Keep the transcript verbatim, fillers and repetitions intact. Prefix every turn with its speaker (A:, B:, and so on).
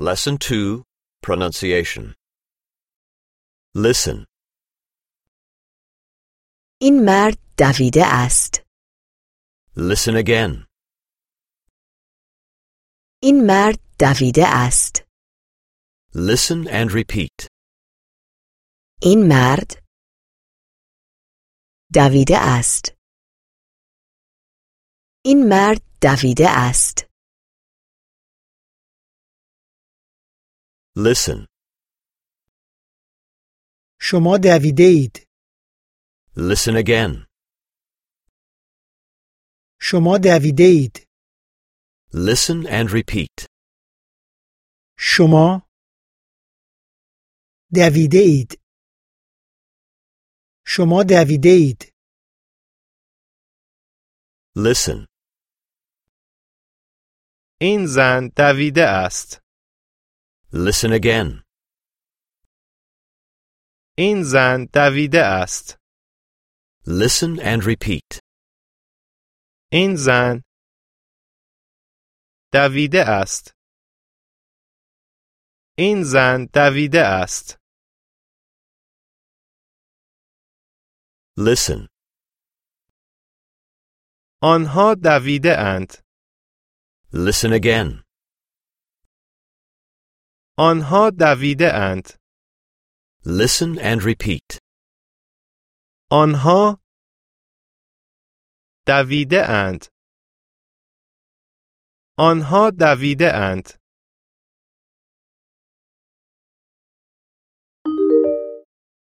A: Lesson two, Pronunciation. Listen.
B: این مرد دویده است.
A: Listen again.
B: این مرد دویده است.
A: Listen and repeat.
B: این مرد دویده است. این مرد دویده است.
A: Listen.
C: شما دویده اید.
A: Listen again.
C: شما دویده اید.
A: Listen and repeat.
C: شما دویده اید. شما دویده اید.
A: Listen.
D: این زن دویده است.
A: Listen again.
D: این زن دویده است.
A: Listen and repeat.
D: این زن دویده است. این زن دویده است.
A: Listen.
D: آنها دویده اند.
A: Listen again.
D: آنها دویده اند.
A: Listen and repeat.
D: آنها دویده اند. آنها دویده اند.